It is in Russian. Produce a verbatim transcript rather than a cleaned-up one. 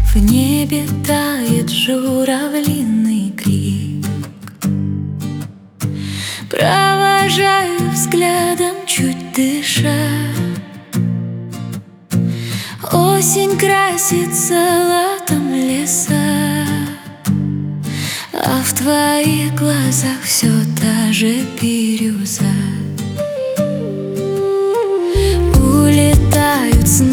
В небе тает журавлиный крик. Провожаю взглядом, чуть дыша. Осень красит золотом леса, а в твоих глазах все та же бирюза. Улетают с